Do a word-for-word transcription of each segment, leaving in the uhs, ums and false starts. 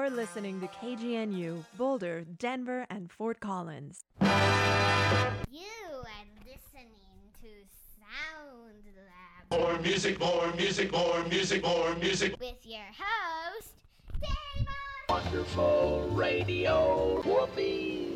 You're listening to K G N U, Boulder, Denver, and Fort Collins. You are listening to Sound Lab. More music, more music, more music, more music. With your host, Damon. Wonderful Radio Whoopee.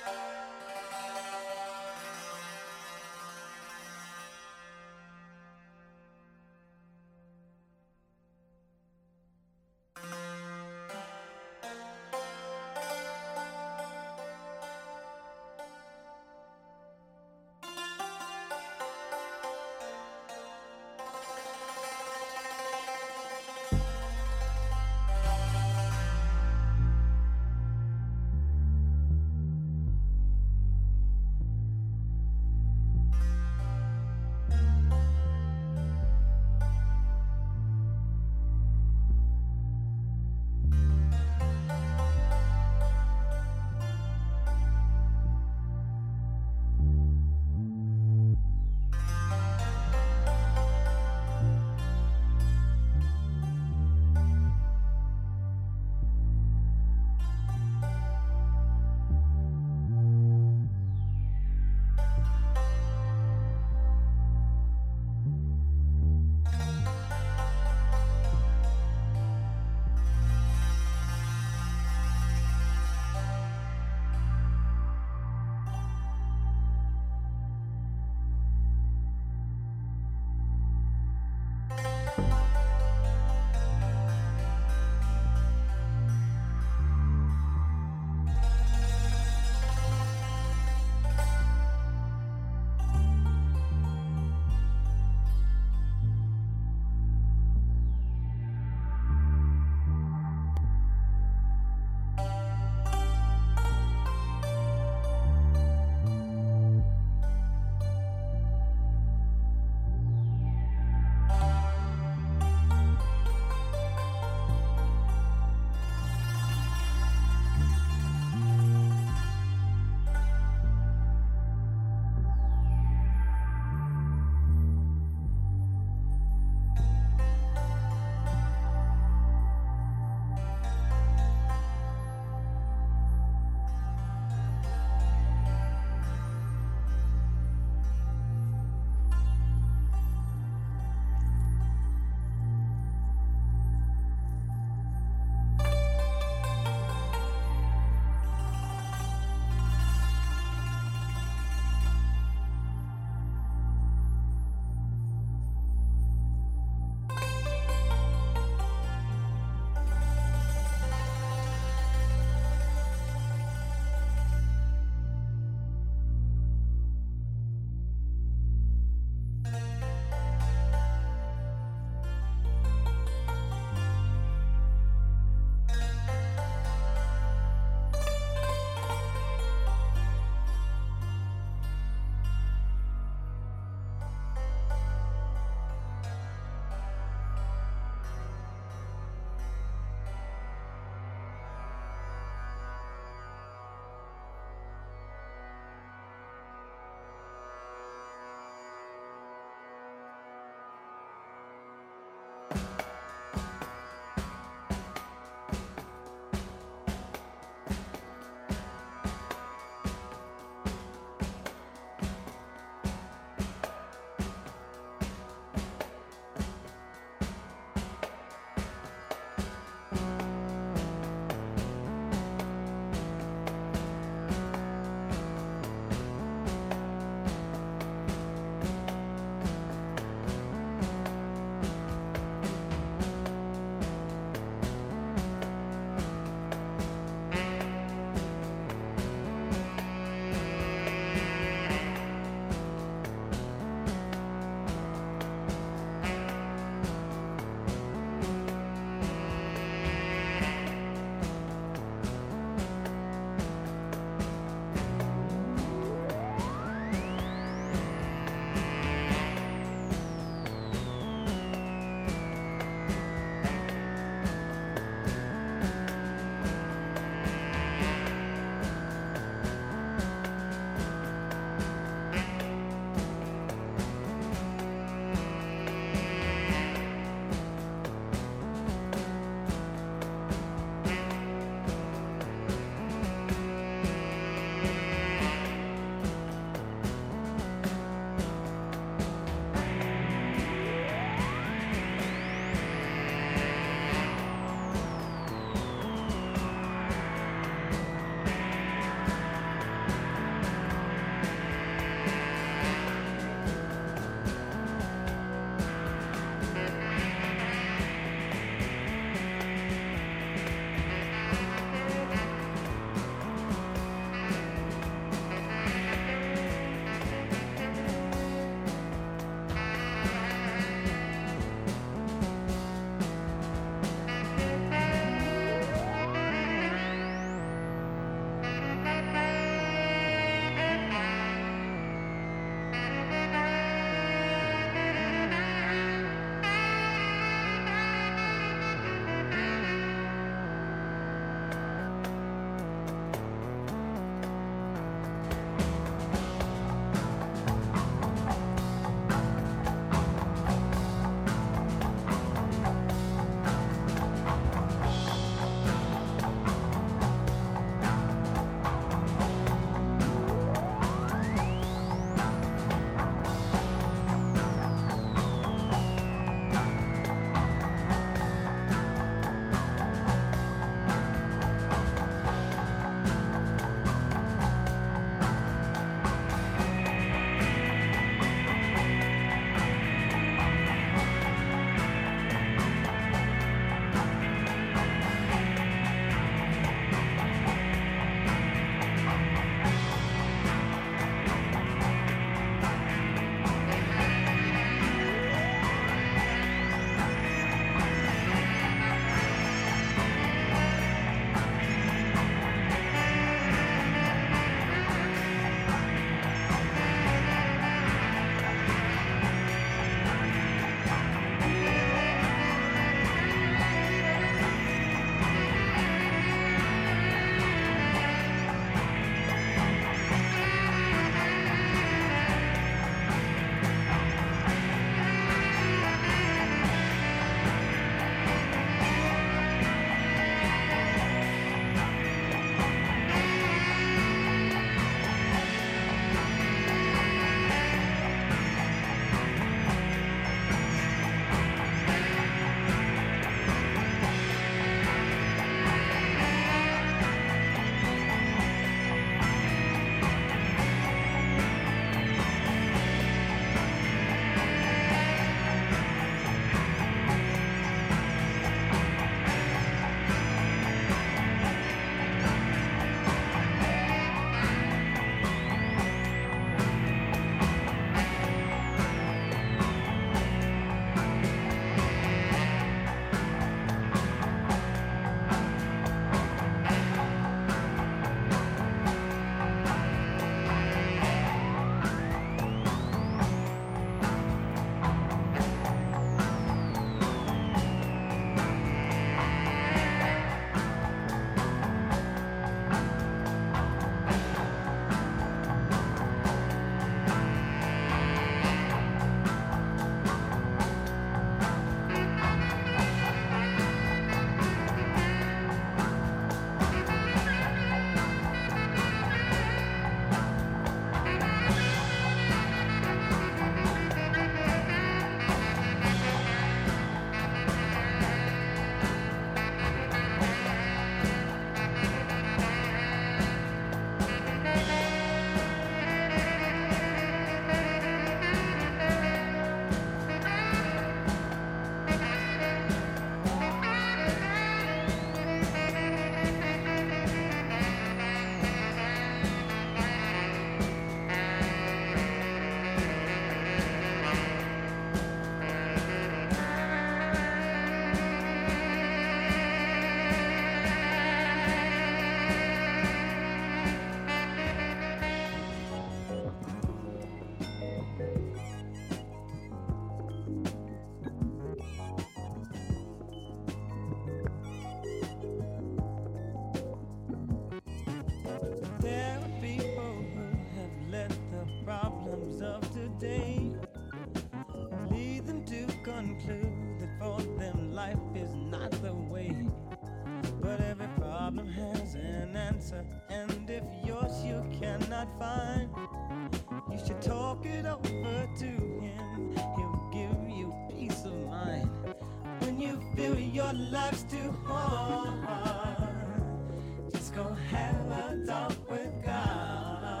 answer, and if yours you cannot find, you should talk it over to him. He'll give you peace of mind. When you feel your life's too hard, just go have a talk with God.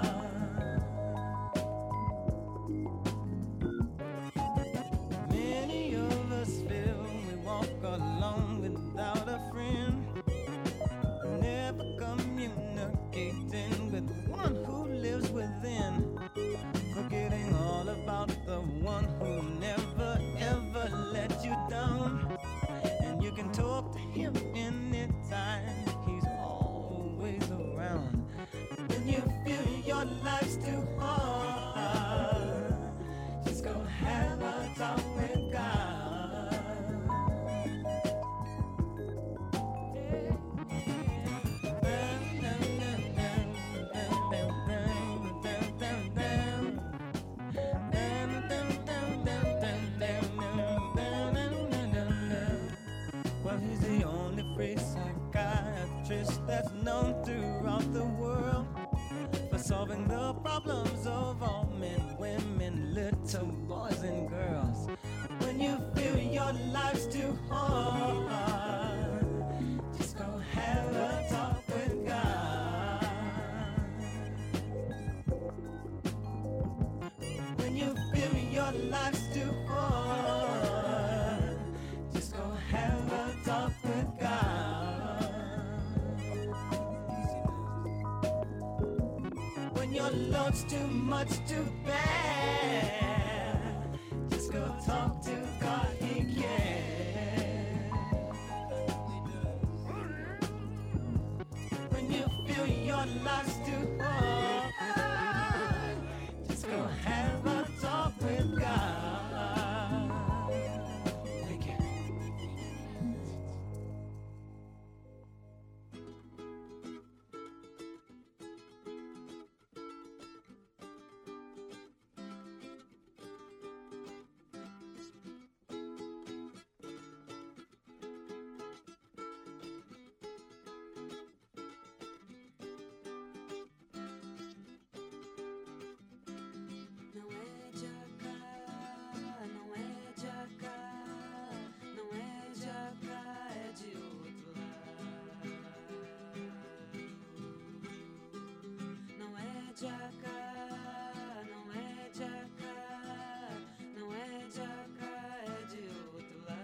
Many of us feel we walk alone without a friend, never communicating with one who lives within, forgetting all about the one who never ever let you down. And you can talk to him anytime, he's always around. When you feel your life's too hard, just go have a talk with God. Well, he's the only free psychiatrist that's known throughout the world for solving the problems of all men, women, little boys and girls. When you feel your life's too hard, just go have a talk with God. When you feel your life's too hard, just go have a talk with God. When your load's too much to bear, just go talk to God, he cares. When you feel your life's too hard, just go have a talk with God. Thank you. Não é de acá, não é de acá, não é de acá, é de outro lado. Não é de acá, não é de acá, não é de acá, é de outro lado.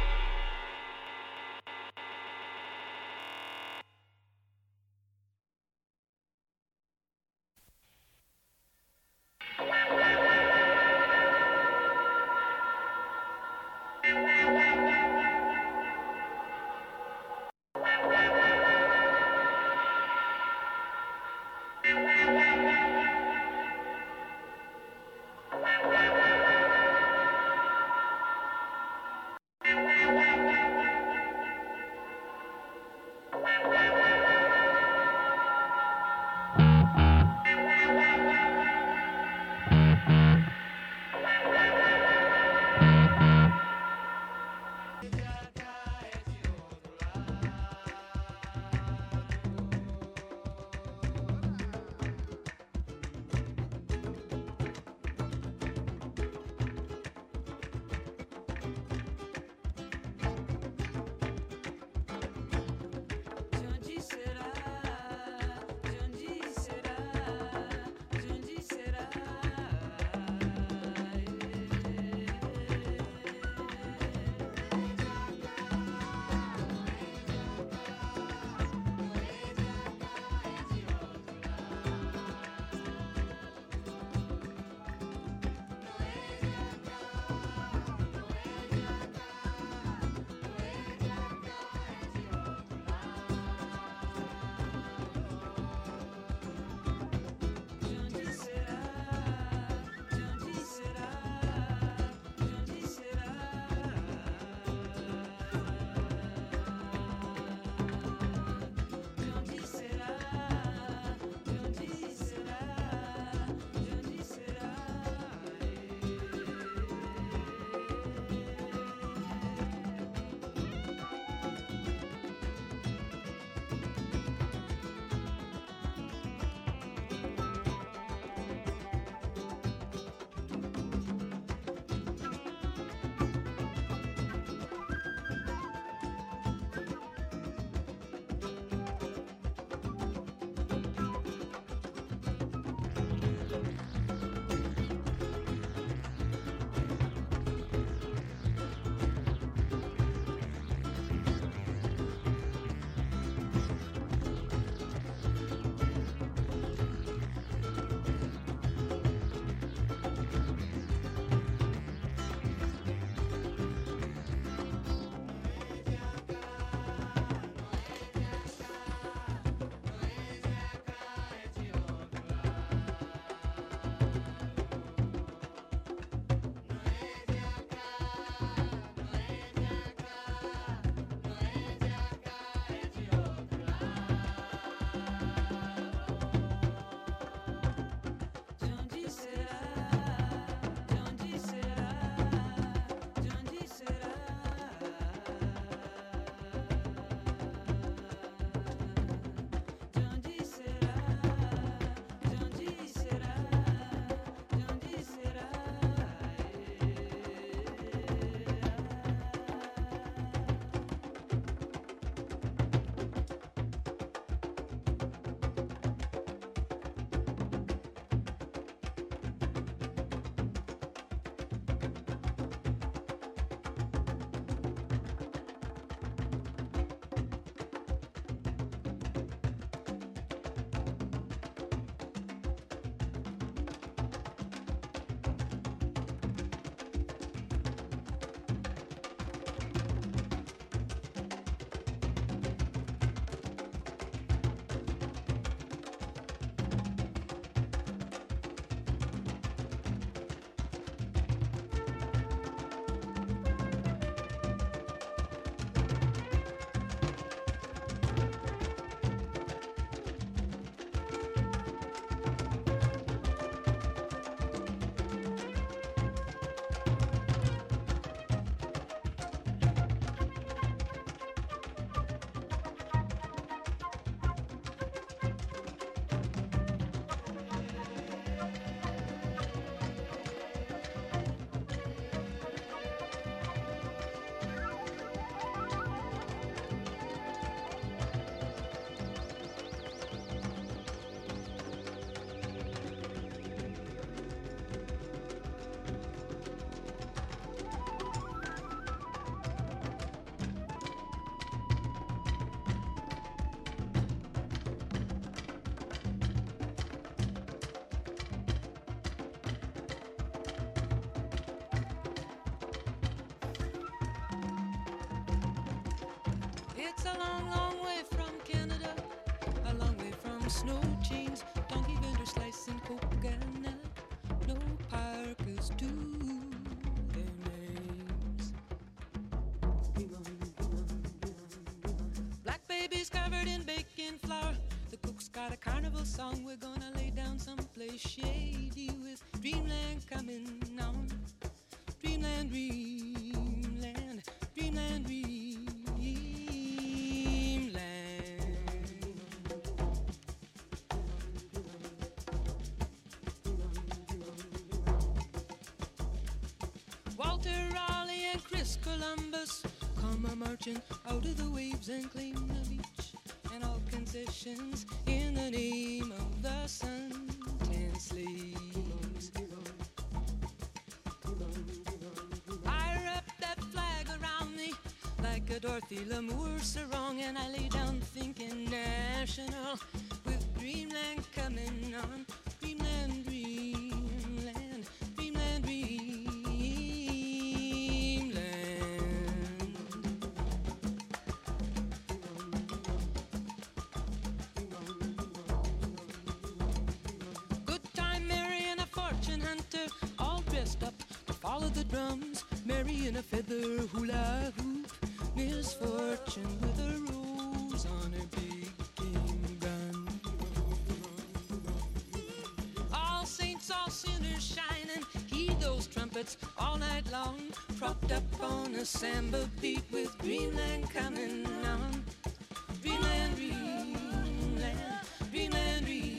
It's a long, long way from Canada, a long way from snow chains, donkey vendor slicing coconut. No parkers do their names. Black babies covered in baking flour. The cook's got a carnival song. We're gonna lay down someplace shady with dreamland coming on. Dreamland, dreamland, dreamland, dreamland. Walter Raleigh and Chris Columbus come a marching out of the waves and claim the beach and all concessions in the name of the sun. Ten slaves. I wrap that flag around me like a Dorothy Lamour sarong, and I lay down thinking national with dreamland coming on. Dreamland, dreamland, dreamland, dreamland. Good time Mary and a fortune hunter, all dressed up to follow the drums. Mary in a feather hula hoop, misfortune with a rose on her big game gun. All saints, all sinners shining, heed those trumpets all night long. Propped up on a samba beat with dreamland coming on. Dreamland, dreamland, dreamland, dreamland.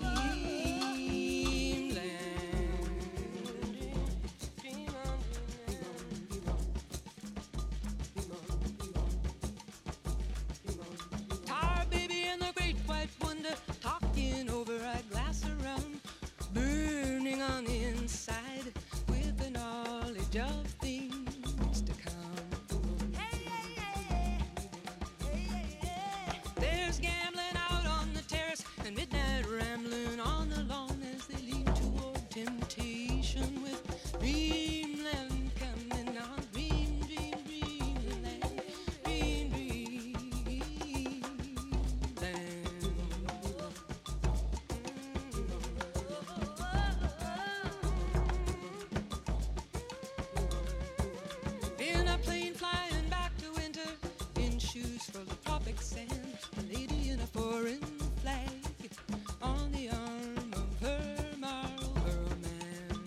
Tar baby and the great white wonder, talking over a glass of rum, burning on the inside with the knowledge of things to come. There's gambling out on the terrace and midnight rambling on the lawn as they lean toward temptation with dreamland coming on. Dream, dream, dreamland, dream, dreamland. In a plane flying back to winter, in shoes full of tropic sand, a lady in a foreign flag on the arm of her Marlboro man.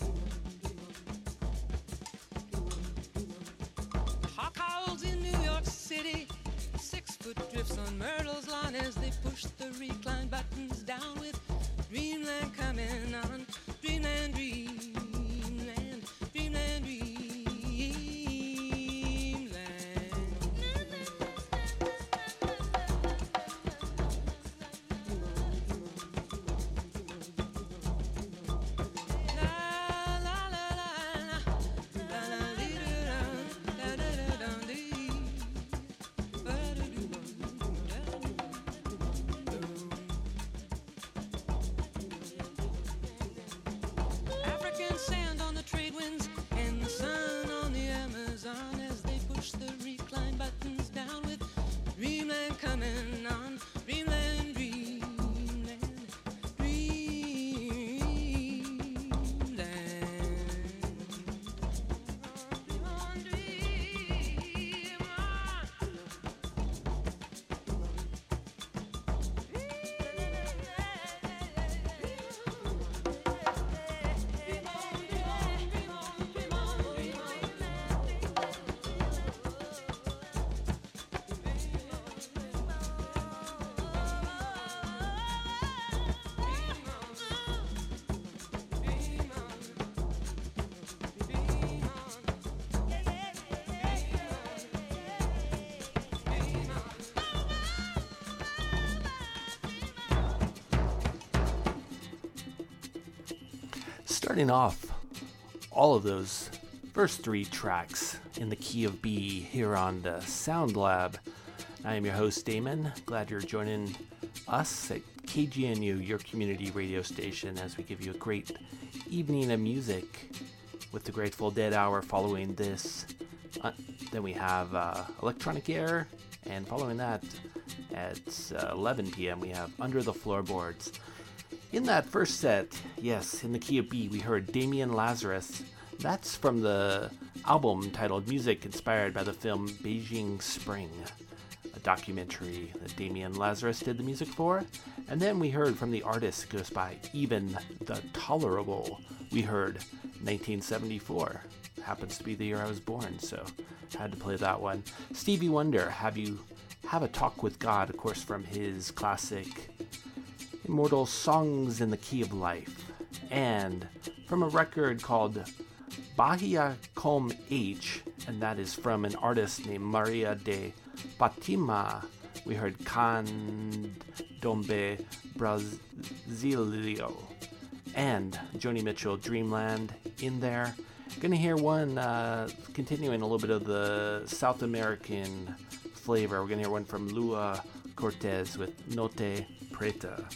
Hawk owls in New York City, six-foot drifts on Myrtle's lawn as they push the recline buttons down with dreamland coming on. Dreamland, dreamland, dreamland, dreamland. La la la la la la la dee da da da da da dee ba da doo da doo. African sand on the trade winds and the sun on the Amazon as they push the recline buttons down with dreamland coming on. Dreamland, dreamland, dreamland. Dream on, dream on. Starting off all of those first three tracks in the key of B here on the Sound Lab. I am your host, Damon. Glad you're joining us at K G N U, your community radio station, as we give you a great evening of music with the Grateful Dead hour following this. Uh, then we have uh, Electronic Air And following that, at uh, eleven p.m., we have Under the Floorboards. In that first set, yes, in the key of B, we heard Damien Lazarus. That's from the album titled Music Inspired by the Film Beijing Spring, a documentary that Damien Lazarus did the music for. And then we heard from the artist who goes by Even the Tolerable. We heard nineteen seventy-four. Happens to be the year I was born, so had to play that one. Stevie Wonder, Have You Have a Talk with God, of course, from his classic Immortal Songs in the Key of Life. And from a record called Bahia Com H, and that is from an artist named Maria de Fatima. We heard Candombe Brasilio and Joni Mitchell, Dreamland in there. Gonna hear one uh, continuing a little bit of the South American flavor. We're gonna hear one from Lua Cortez with Note Preta.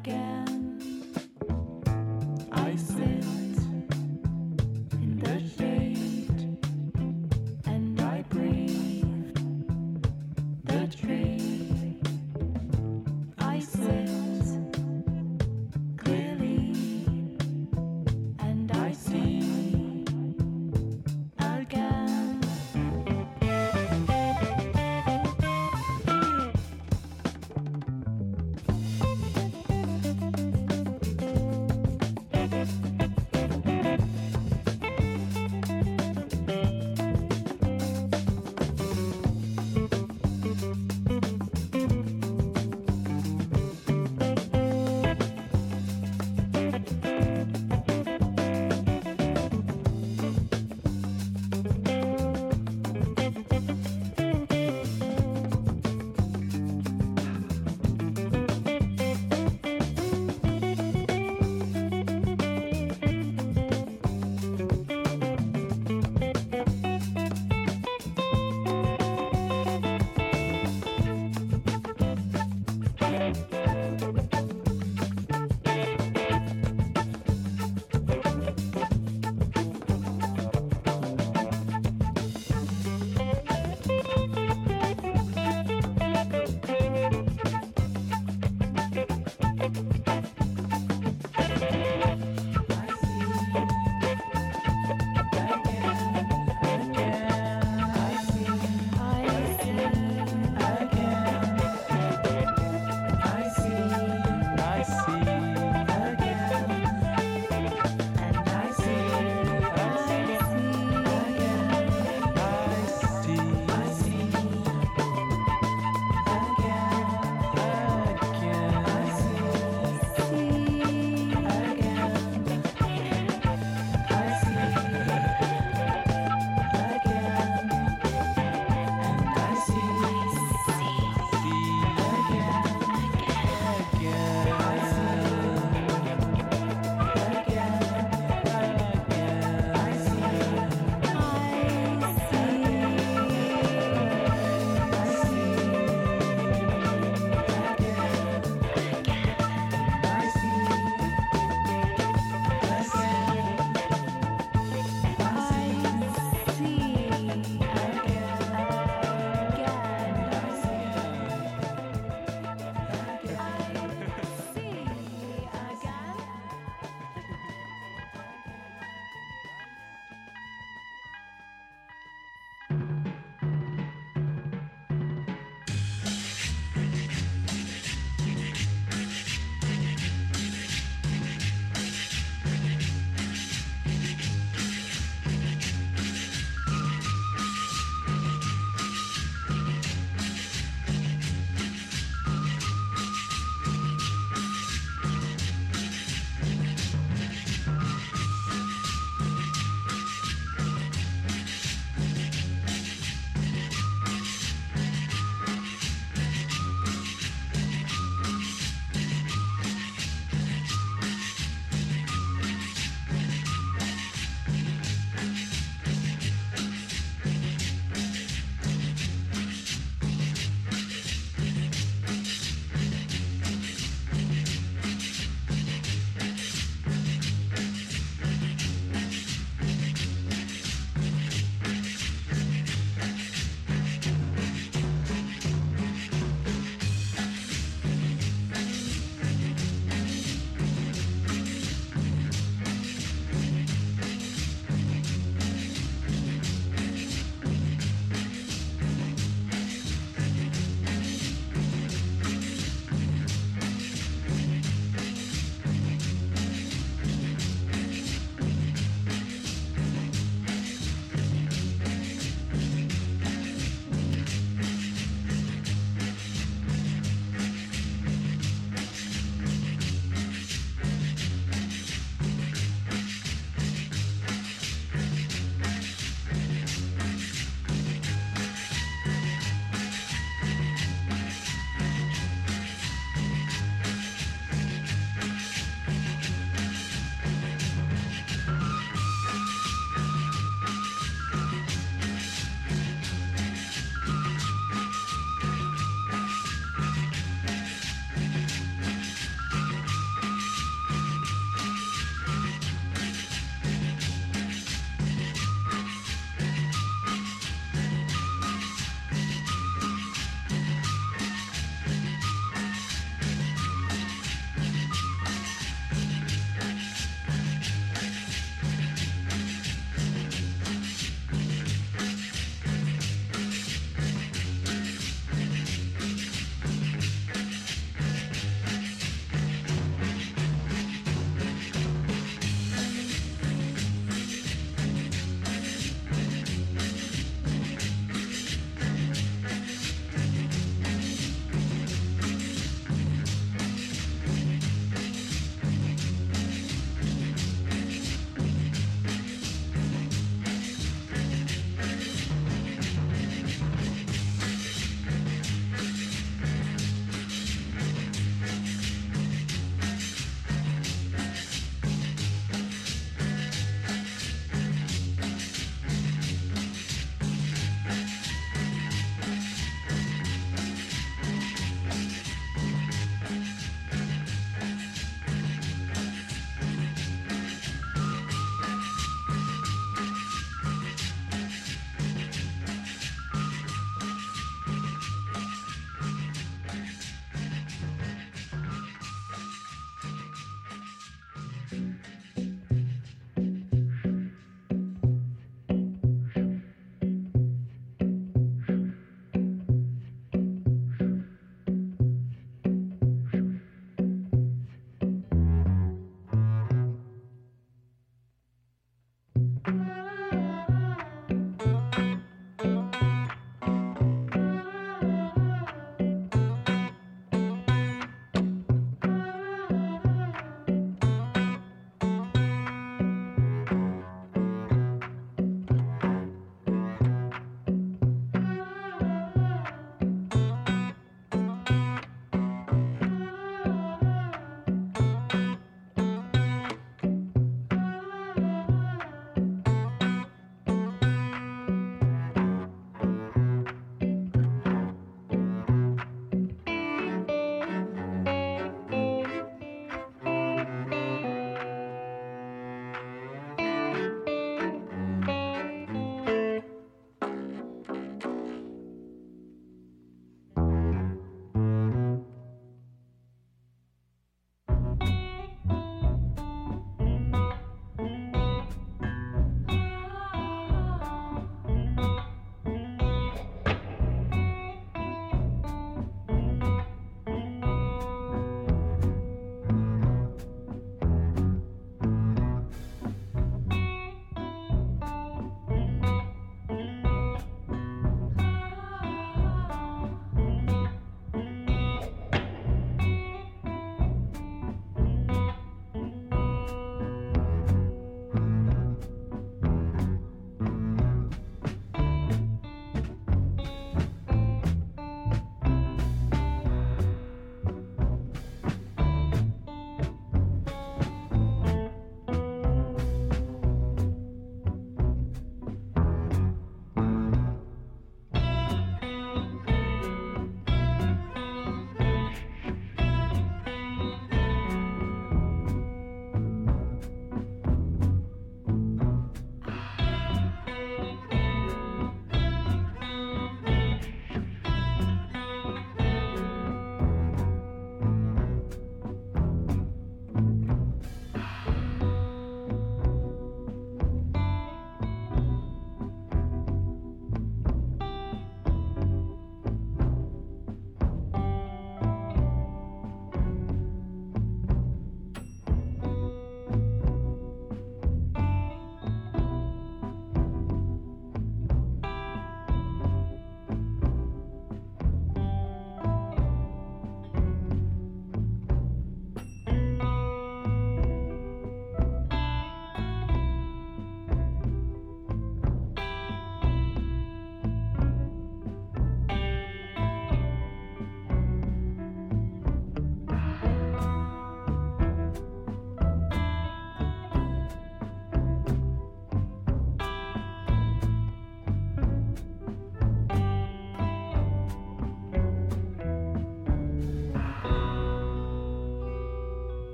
again. I sit in the shade and I breathe the tree. I sit clearly and I see again.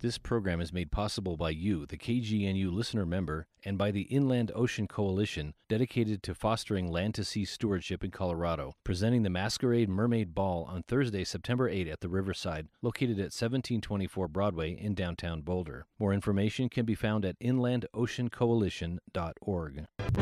This program is made possible by you, the K G N U listener member, and by the Inland Ocean Coalition, dedicated to fostering land-to-sea stewardship in Colorado, presenting the Masquerade Mermaid Ball on Thursday, September eighth at the Riverside, located at seventeen twenty-four Broadway in downtown Boulder. More information can be found at inland ocean coalition dot org.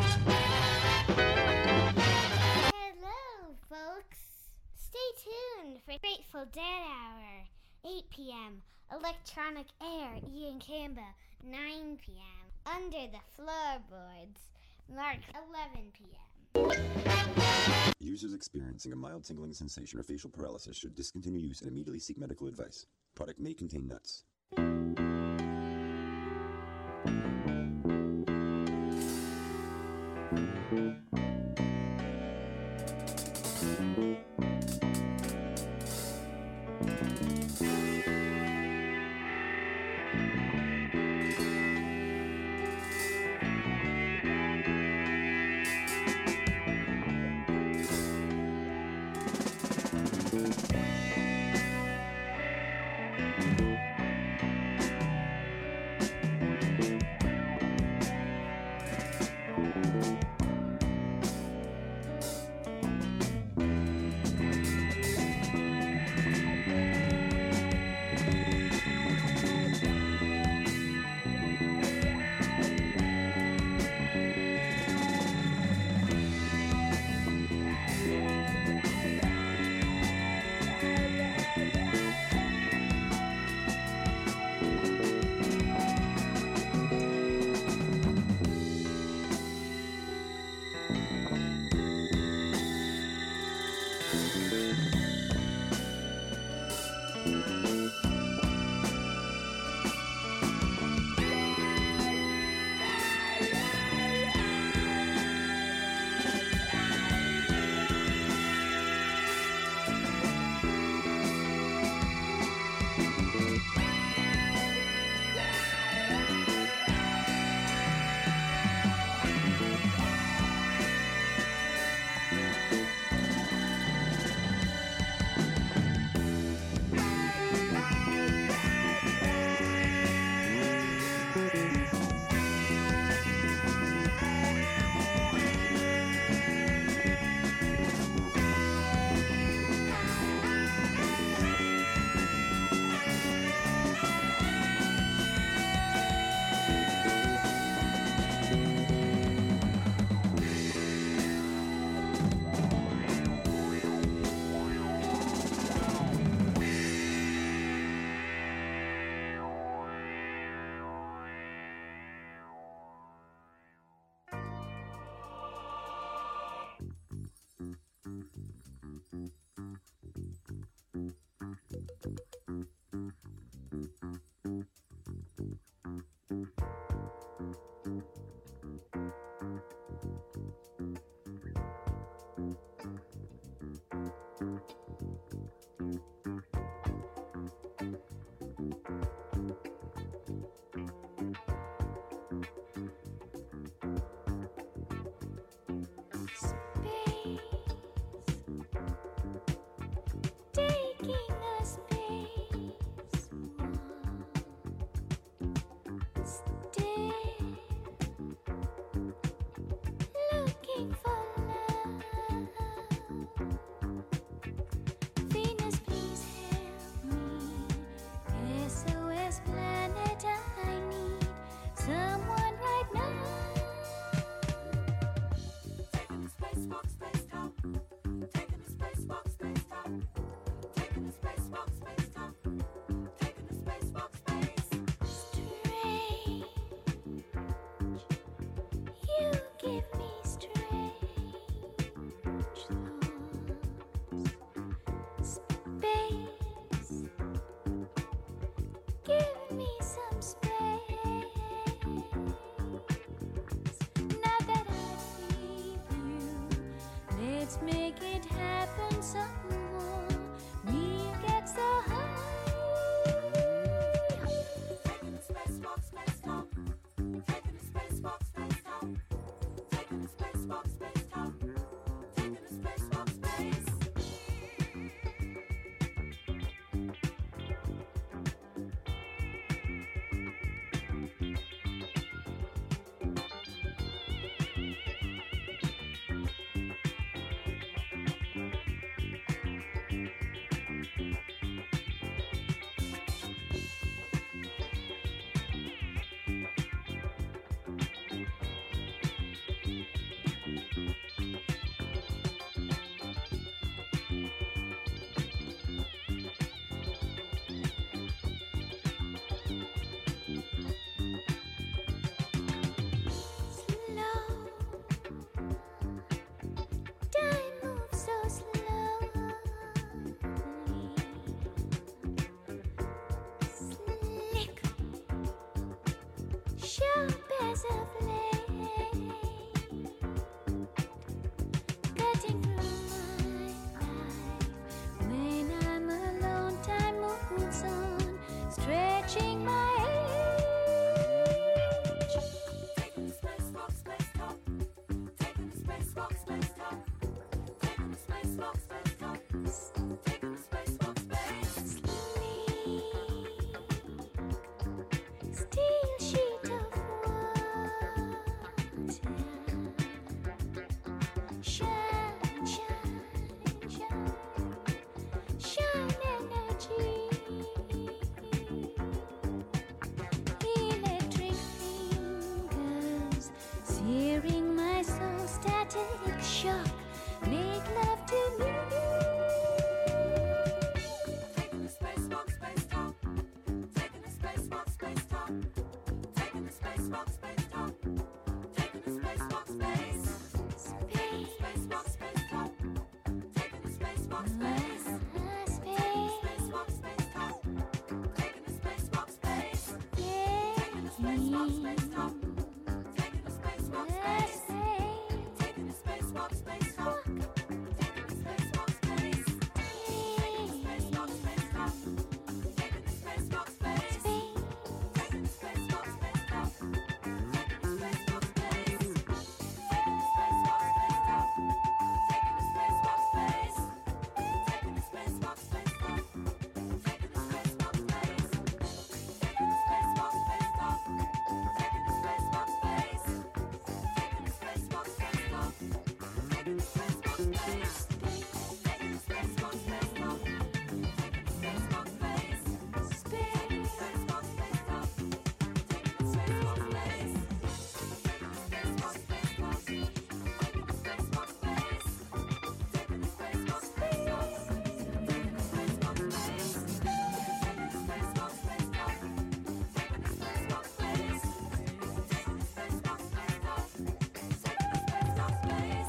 Hello, folks. Stay tuned for Grateful Dead Hour, eight p.m. Electronic Air, Ian Kamba, nine p.m. Under the Floorboards, Mark, eleven p.m. Users experiencing a mild tingling sensation or facial paralysis should discontinue use and immediately seek medical advice. Product may contain nuts. sharp as a blade, cutting through my life. When I'm alone, time moves on, stretching my age. Taking the spacewalk, space talk. Taking the spacewalk, space talk. Taking the spacewalk, space talk. Taking the spacewalk, space. Steel sheet of water. Shine, shine, shine. Shine energy. Electric fingers searing my soul. Static shock. Make love to me. Taking the spacewalk, space talk. Taking the spacewalk, space talk. Taking the spacewalk, space talk. Taking the spacewalk, space. Space. Spacewalk, space talk. Taking the spacewalk, space. Taking the spacewalk, space talk. Taking the spacewalk, space. Taking the spacewalk, space talk. Taking the spacewalk, space. Taking the spacewalk, space talk. Taking the spacewalk, space. Taking the spacewalk, space talk. Taking the spacewalk, space. Taking the spacewalk, space talk. Taking the spacewalk, space. Taking the spacewalk, space talk. Taking the spacewalk, space. Taking the spacewalk, space talk. Taking the spacewalk, space. Taking the spacewalk, space talk. Taking the spacewalk, space. Taking the spacewalk, space talk. Taking the spacewalk, space. Taking the spacewalk, space talk. Taking the spacewalk, space. Taking the spacewalk, space talk. Taking the spacewalk, space. Taking the spacewalk, space talk. Taking the spacewalk, space. Taking the spacewalk, space talk. Taking the spacewalk, space. Taking the spacewalk, space talk. Taking the spacewalk, space. Taking the spacewalk, space talk. Taking the spacewalk, space.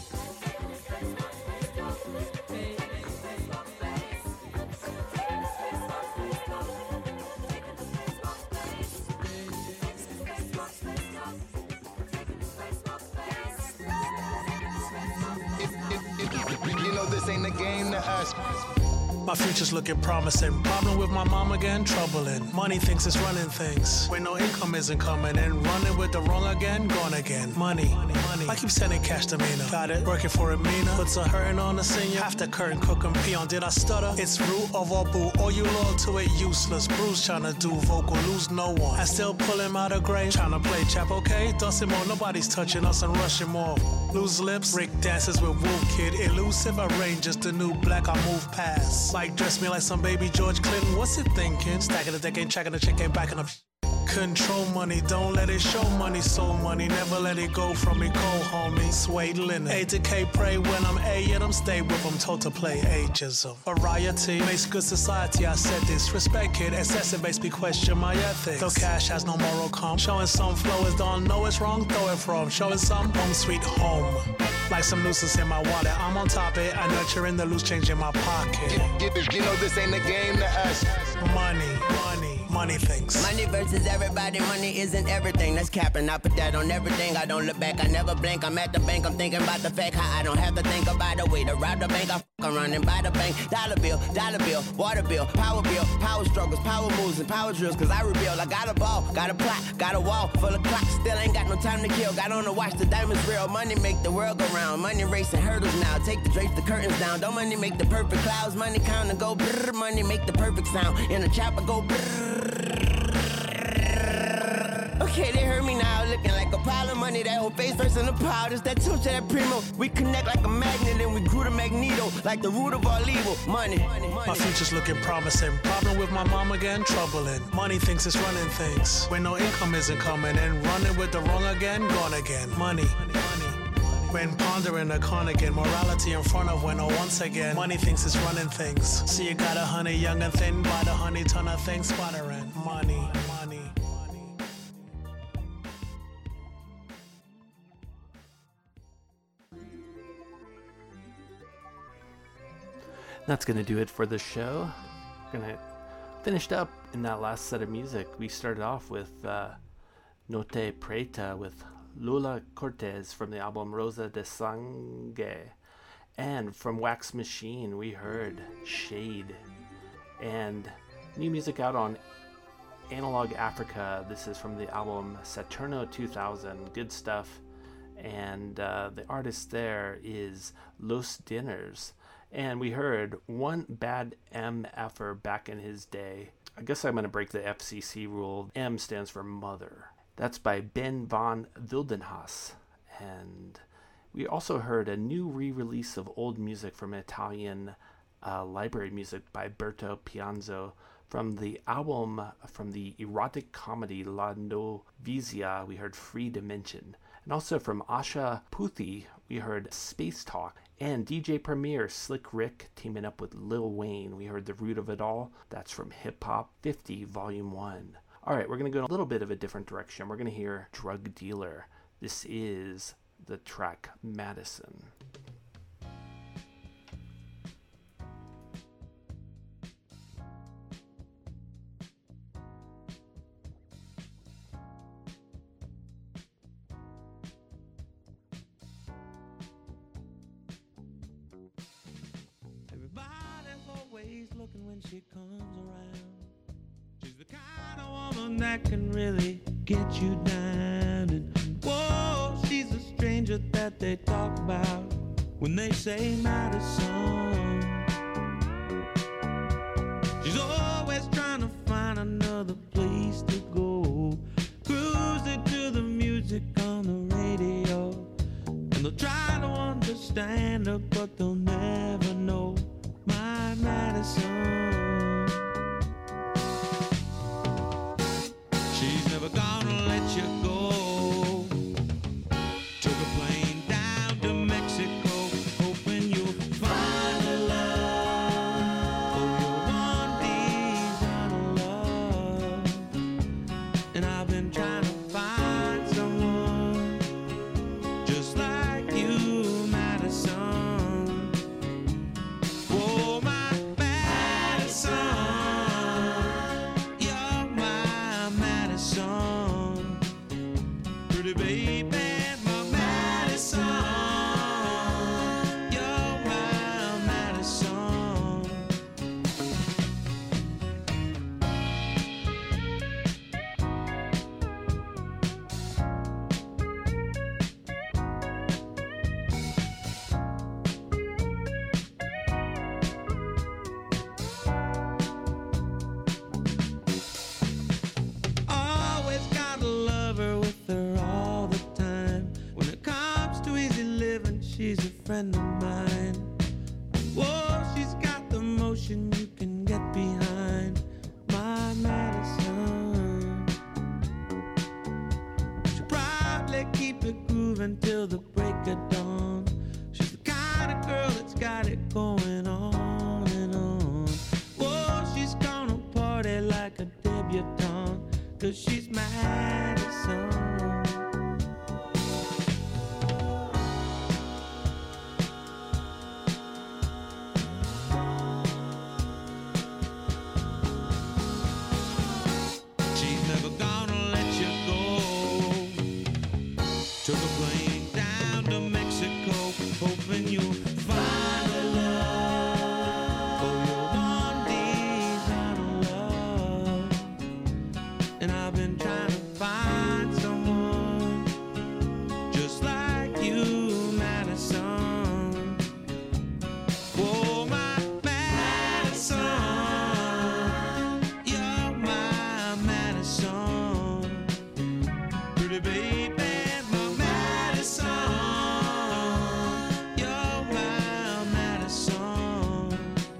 You know this ain't a game to us. My future's looking promising. Problem with my mom again, troubling. Money thinks it's running things. When no income isn't coming in. Running with the wrong again, gone again. Money, money. I keep sending cash to Mina. Got it, working for a Mina. Puts a hurting on the senior. Half the curtain, cook and peon. Did I stutter? It's root of all boo. All you loyal to it, useless. Bruce tryna do vocal, lose no one. I still pull him out of grave. Tryna play chap, okay? Dustin more, nobody's touching us and rushing more. Lose lips, Rick dances with Wolf Kid. Elusive, I reign, just the new black I move past. Like dress me like some baby George Clinton, what's it thinking? Stacking the deck, ain't checking the chick, ain't backing up. Control money, don't let it show money, soul money. Never let it go from me, cold homie. Suede linen. A to K, pray when I'm A, yet I'm stay with them, told to play ageism. Variety makes good society, I said this. Respect it, excessive makes me question my ethics. Though cash has no moral calm. Showing some flow is don't know it's wrong, throw it from. Showing some home sweet home. Like some nuisance in my wallet, I'm on top it. I nurturing the loose change in my pocket. You, you, you know this ain't a game to us. Money, money, money things. Money versus everybody, money isn't everything. That's capping, I put that on everything. I don't look back, I never blink. I'm at the bank, I'm thinking about the fact how I don't have to think about the way to rob the bank. I f- I'm running by the bank. Dollar bill, dollar bill, water bill, power bill, power struggles, power moves and power drills. Cause I rebuild, I got a ball, got a plot, got a wall full of clocks. Still ain't got no time to kill. Got on the watch, the diamonds real. Money make the world go round. Money racing hurdles now. Take the drapes, the curtains down. Don't money make the perfect clouds. Money count and go brrr. Money make the perfect sound. In the chopper go brrr. Okay, they heard me now, looking like a pile of money. That whole face first in the pile, just that touch of that primo. We connect like a magnet and we grew to magneto, like the root of all evil. Money. My future's looking promising. Problem with my mom again, troubling. Money thinks it's running things. When no income isn't coming in. Running with the wrong again, gone again. Money. When pondering a con again, morality in front of when oh once again, money thinks it's running things. See you got a honey, young and thin, by the honey ton of things, sputtering. Money, money. That's going to do it for the show. Going to finish up in that last set of music. We started off with uh, Note Preta with Lula Cortez from the album Rosa de Sangue. And from Wax Machine, we heard Shade. And new music out on Analog Africa. This is from the album Saturno two thousand. Good stuff. And uh, the artist there is Los Dinners. And we heard One Bad M F-er back in his day. I guess I'm going to break the F C C rule. M stands for mother. That's by Ben van Wildenhaas. And we also heard a new re-release of old music from Italian uh, library music by Berto Pianzo from the album from the erotic comedy La Novizia. We heard Free Dimension. And also from Asha Puthi, we heard Space Talk. And D J Premier, Slick Rick, teaming up with Lil Wayne. We heard The Root of It All. That's from Hip Hop fifty, Volume one. All right, we're going to go in a little bit of a different direction. We're going to hear Drug Dealer. This is the track Madison. Looking when she comes around. She's the kind of woman that can really get you down. And whoa, she's a stranger that they talk about when they say Madison. She's always trying to find another place to go, cruising to the music on the radio. And they'll try to understand her, but they'll never know my Madison. She's never gonna let you go. Took a plane down to Mexico, hoping you'll find a love. Oh, your one desire love. And I've been trying to find someone just like you, Madison. Oh, my Madison, you're my Madison, pretty baby, my Madison, you're my Madison. Always gotta love her with her all the time. When it comes to easy living, she's a friend of mine. Whoa, she's got the motion you can get behind, my Madison. She'll probably keep it grooving till the break of dawn. She's the kind of girl that's got it going on and on. Whoa, she's gonna party like a debutante, 'cause she's Madison. She's never gonna let you go. Took a plane down to Mexico, hoping you'll find a love. Oh, your one desire love. And I've been trying to find someone just like you, Madison. Oh, my Madison, you're my Madison, pretty baby, my Madison, you're my Madison.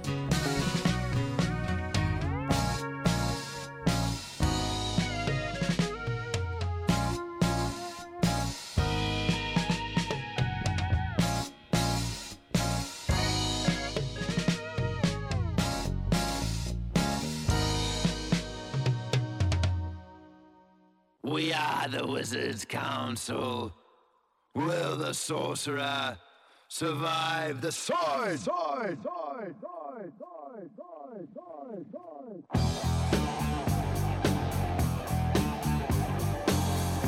We are the Wizards Council. Will the sorcerer survive the sword? Sword! Sword! Sword! Sword! Sword! Sword! Sword!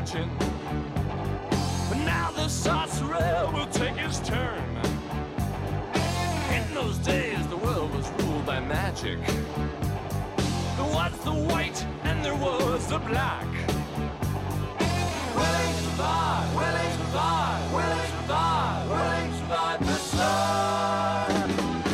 kitchen. But now the sorcerer will take his turn. In those days, the world was ruled by magic. There was the white and there was the black. Will he survive? Will he survive? Will he survive? Will he survive the sun?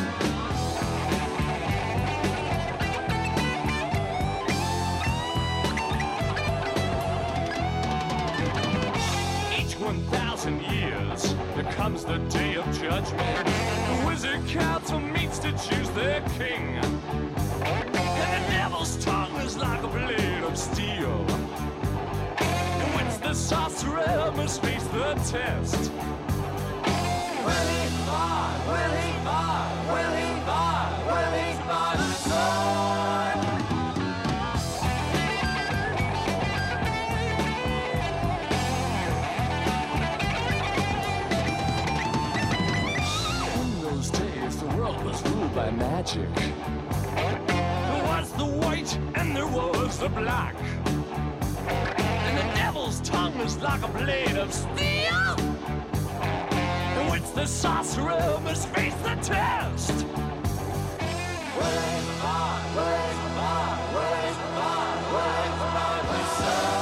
Each one thousand years, there comes the day of judgment. The wizard council meets to choose their king. And the devil's tongue is like a blade of steel, in which the sorcerer must face the test. Will he survive? Will he survive? Will he survive? Will he survive the sun? In those days, the world was ruled by magic. There was the white and there was the black. And the devil's tongue was like a blade of steel, in which the sorcerer must face the test. Will he survive? Will he survive? Will he survive? Will he survive the sun?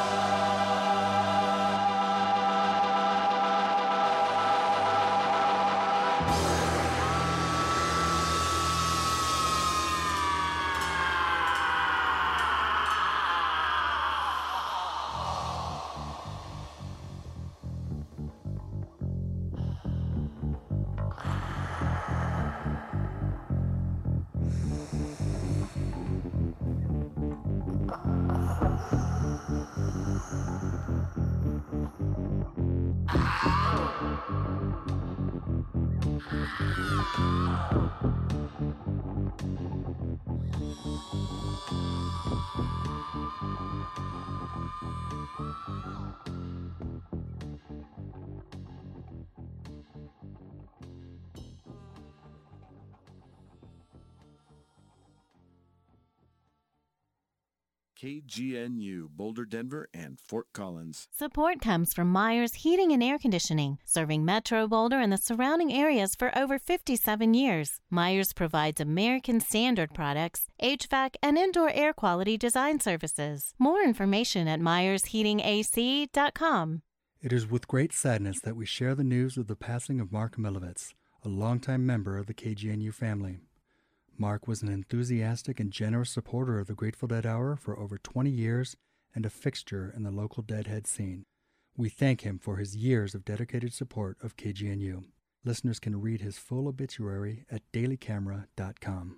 K G N U, Boulder, Denver, and Fort Collins. Support comes from Myers Heating and Air Conditioning, serving Metro Boulder and the surrounding areas for over fifty-seven years. Myers provides American Standard products, H V A C, and indoor air quality design services. More information at myers heating a c dot com. It is with great sadness that we share the news of the passing of Mark Milovitz, a longtime member of the K G N U family. Mark was an enthusiastic and generous supporter of the Grateful Dead Hour for over twenty years and a fixture in the local Deadhead scene. We thank him for his years of dedicated support of K G N U. Listeners can read his full obituary at daily camera dot com.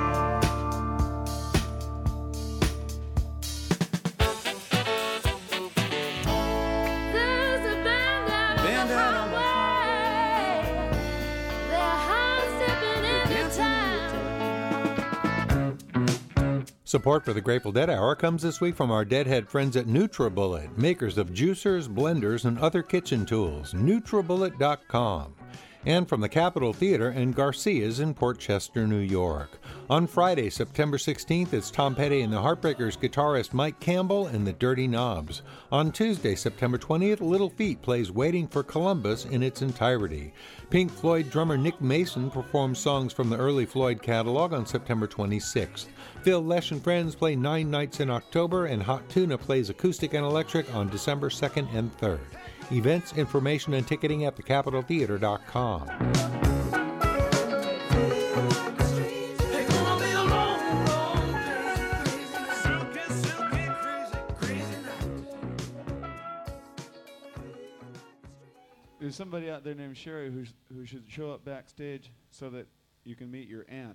There's a band out on Band the out on the highway. They're high-stepping into town. Support for the Grateful Dead Hour comes this week from our Deadhead friends at NutriBullet, makers of juicers, blenders, and other kitchen tools. NutriBullet dot com. And from the Capitol Theater and Garcia's in Port Chester, New York. On Friday, September sixteenth, it's Tom Petty and the Heartbreakers guitarist Mike Campbell and the Dirty Knobs. On Tuesday, September twentieth, Little Feat plays Waiting for Columbus in its entirety. Pink Floyd drummer Nick Mason performs songs from the early Floyd catalog on September twenty-sixth. Phil Lesh and Friends play Nine Nights in October, and Hot Tuna plays acoustic and electric on December second and third. Events, information, and ticketing at the capitol theater dot com. There's somebody out there named Sherry who's, who should show up backstage so that you can meet your aunt.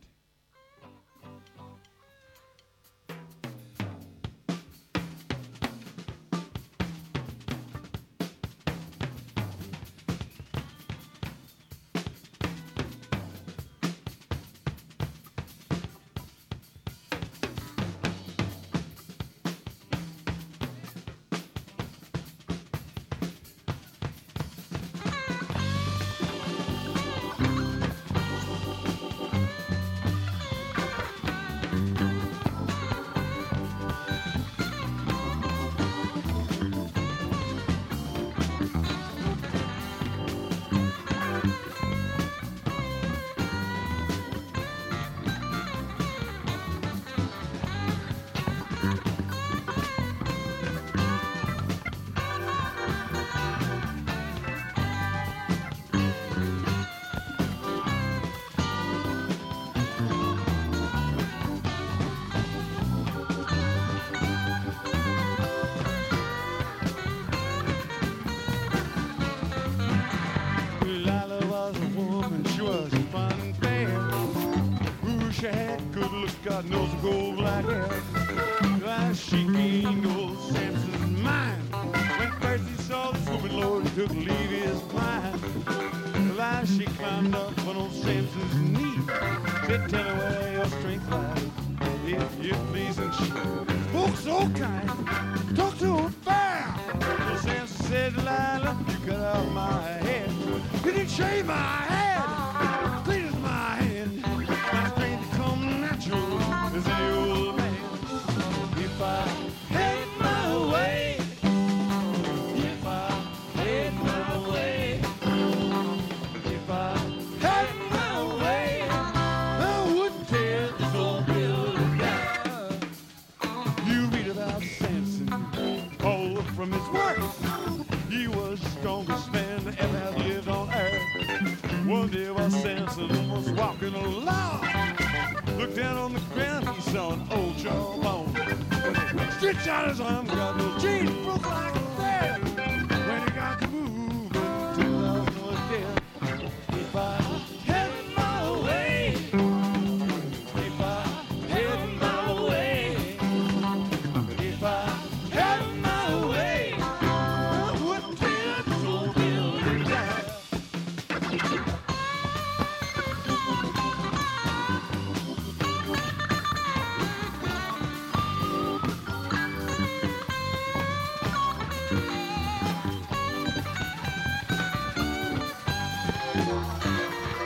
got nose of gold black hair. Like she ain't old Samson's mind. When first he saw the swooping Lord, he took leave his mind. Like she climbed up on old Samson's knee. Said, tell her where your strength lies, if you please. And she spoke so kind, talk to her fair. So Samson said, Delilah, you cut out my head. You didn't shave my head, clean as my hand. My strength come natural as any old man. If I had my way, if I had my way, if I had my way, I wouldn't tear this old building down. You read about Samson, all from his work. He was the strongest man that ever has lived on earth. One day while Samson was walking along, looked down on the ground, he saw an old jawbone. Stretched out his arm, got no chains broke like